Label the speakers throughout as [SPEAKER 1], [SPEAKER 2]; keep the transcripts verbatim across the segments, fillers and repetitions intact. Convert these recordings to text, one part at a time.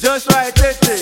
[SPEAKER 1] Just right, Tete.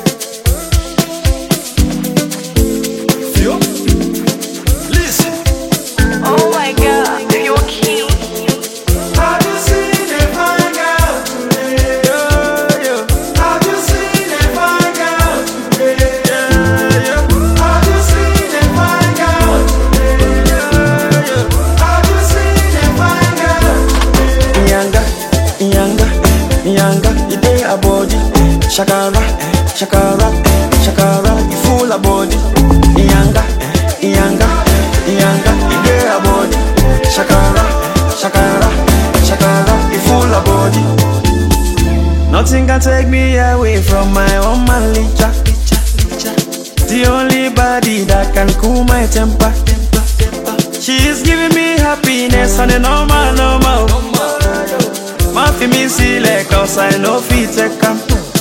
[SPEAKER 1] Feel? Listen.
[SPEAKER 2] Oh my God, you're cute.
[SPEAKER 1] Have you seen a fine girl today? Yeah, yeah. Have you seen a fine girl today? Yeah, yeah. Have you seen a fine girl today? Yeah, yeah. Have you seen a fine girl today?
[SPEAKER 3] Nyanga, nyanga, nyanga, you dey a body. Shakara, shakara, shakara, you full of body. Nyanga, nyanga, nyanga, you dey a body. Shakara, shakara, shakara, you full of body. Nothing can take me away from my own man, Licha. The only body that can cool my temper. She is giving me happiness on a normal, normal. Ma fi me see like cause I know fit take am.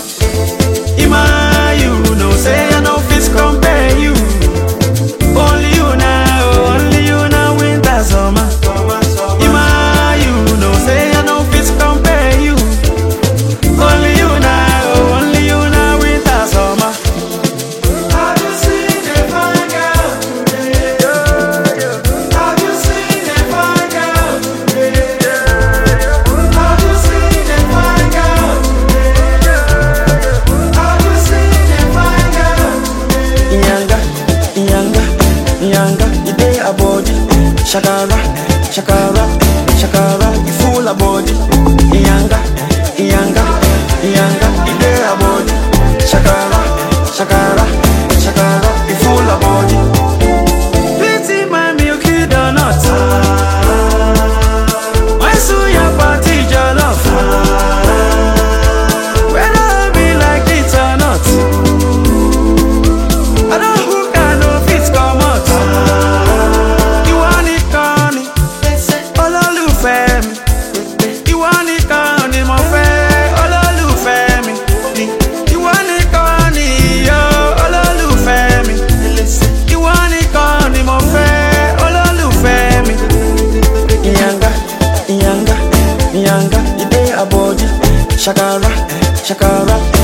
[SPEAKER 3] Ima, you know say I know fit compare you. Only you now, only you now winter summer. Ima, you know say I know fit compare you. Only you now, only you now winter summer.
[SPEAKER 1] Have you seen a fine girl today? Yeah, yeah. Have you seen a fine girl today? Yeah, yeah. Have you seen a fine girl today? Yeah, yeah. Have you seen a fine girl today?
[SPEAKER 3] Nyanga, nyanga, nyanga, you dey a body. Shakara, shakara, shakara, you full of body. Nyanga, nyanga, nyanga, you dey a body. Shakara, shakara, shakara, you full of body. Pretty my milky donut. My suya party jollof. Whether I be like it or not, I don't hook and no fit come out. You want it, Connie? Olólùfẹ́ mi. You want it, Connie, mo fẹ́. Olólùfẹ́ mi. You want it, Connie, yo. Olólùfẹ́ mi. You want it, Connie, mo fẹ́. Olólùfẹ́ mi. Nyanga, nyanga, nyanga, you dey a body. Shakara, shakara,